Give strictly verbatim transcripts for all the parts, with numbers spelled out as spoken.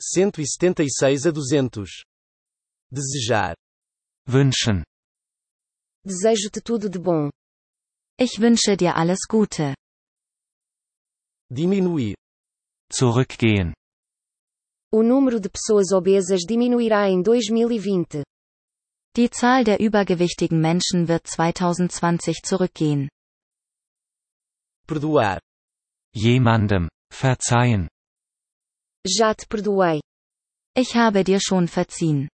cento e setenta e seis a duzentos. Desejar. Wünschen. Desejo-te tudo de bom. Ich wünsche dir alles Gute. Diminuir. Zurückgehen. O número de pessoas obesas diminuirá em dois mil e vinte. Die Zahl der übergewichtigen Menschen wird zwanzig zwanzig zurückgehen. Perdoar. Jemandem verzeihen. Já te perdoei. Ich habe dir schon verziehen.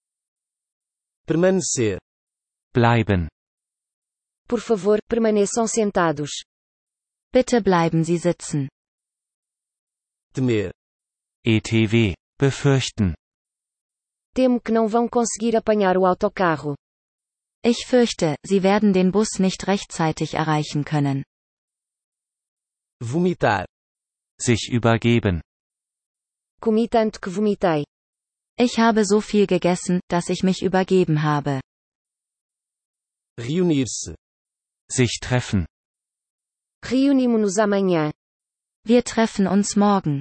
Permanecer. Bleiben. Por favor, permaneçam sentados. Bitte bleiben Sie sitzen. Temer. E T W. Befürchten. Temo que não vão conseguir apanhar o autocarro. Ich fürchte, Sie werden den Bus nicht rechtzeitig erreichen können. Vomitar. Sich übergeben. Comi tanto que vomitei. Ich habe so viel gegessen, dass ich mich übergeben habe. Reunir-se. Sich treffen. Reunimo-nos amanhã. Wir treffen uns morgen.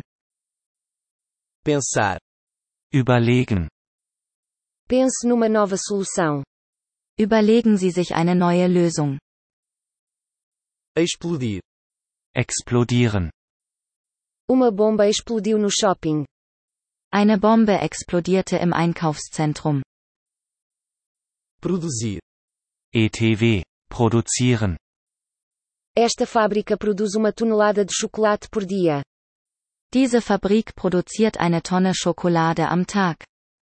Pensar. Überlegen. Pense numa nova solução. Überlegen Sie sich eine neue Lösung. Explodir. Explodieren. Uma bomba explodiu no shopping. Eine Bombe explodierte im Einkaufszentrum. Produzir. E T W. Produzieren. Esta fábrica produz uma tonelada de chocolate por dia. Diese Fabrik produziert eine Tonne Schokolade am Tag.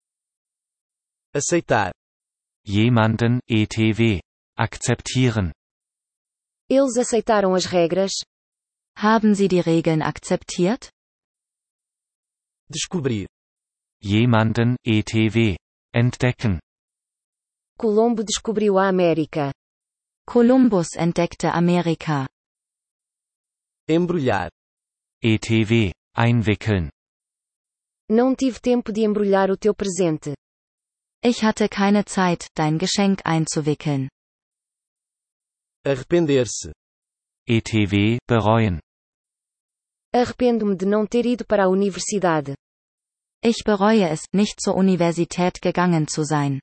Aceitar. Jemanden, E T W. Akzeptieren. Eles aceitaram as regras? Haben Sie die Regeln akzeptiert? Descobrir. Jemanden, E T W. Entdecken. Colombo descobriu a América. Kolumbus entdeckte Amerika. Embrulhar. E T W. Einwickeln. Não tive tempo de embrulhar o teu presente. Ich hatte keine Zeit, dein Geschenk einzuwickeln. Arrepender-se. E T W. Bereuen. Arrependo-me de não ter ido para a universidade. Ich bereue es, nicht zur Universität gegangen zu sein.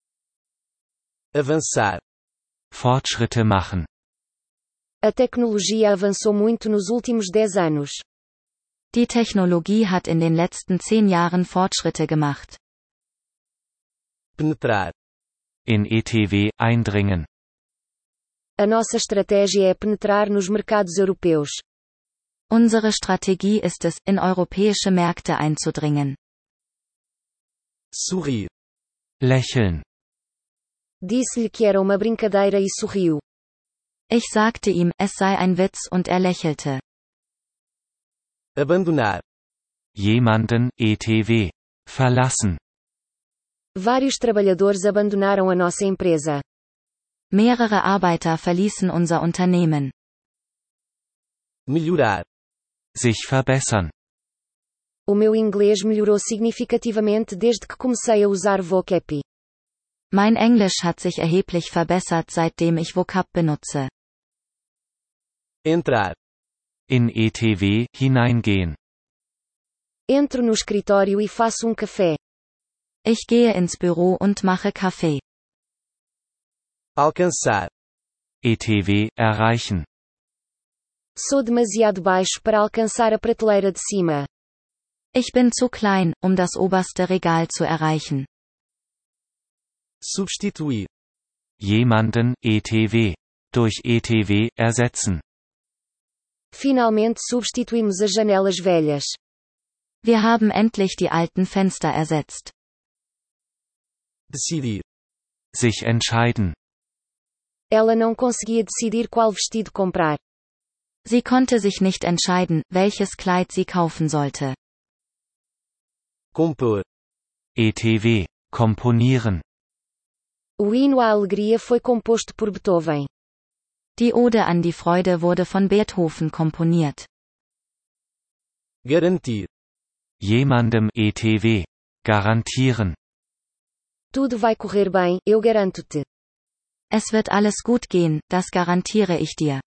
Avançar. Fortschritte machen. A tecnologia avançou muito nos últimos dez anos. Die Technologie hat in den letzten zehn Jahren Fortschritte gemacht. Penetrar. In E T W. Eindringen. A nossa estratégia é penetrar nos mercados europeus. Unsere Strategie ist es, in europäische Märkte einzudringen. Sorrir. Lächeln. Disse-lhe que era uma brincadeira e sorriu. Ich sagte ihm, es sei ein Witz und er lächelte. Abandonar. Jemanden, E T W. Verlassen. Vários trabalhadores abandonaram a nossa empresa. Mehrere Arbeiter verließen unser Unternehmen. Melhorar. Sich verbessern. O meu inglês melhorou significativamente desde que comecei a usar Vocap. Mein Englisch hat sich erheblich verbessert, seitdem ich Vocap benutze. Entrar. In E T W. Hineingehen. Entro no escritório e faço um café. Ich gehe ins Büro und mache Kaffee. Alcançar. E T W. Erreichen. Sou demasiado baixo para alcançar a prateleira de cima. Ich bin zu klein, um das oberste Regal zu erreichen. Substituir. Jemanden, E T W. Durch E T W. Ersetzen. Finalmente substituímos as janelas velhas. Wir haben endlich die alten Fenster ersetzt. Decidir. Sich entscheiden. Ela não conseguia decidir qual vestido comprar. Sie konnte sich nicht entscheiden, welches Kleid sie kaufen sollte. Compor. E T W. Komponieren. O hino à alegria foi composto por Beethoven. Die Ode an die Freude wurde von Beethoven komponiert. Garantir. Jemandem E T W. Garantieren. Tudo vai correr bem, eu garanto-te. Es wird alles gut gehen, das garantiere ich dir.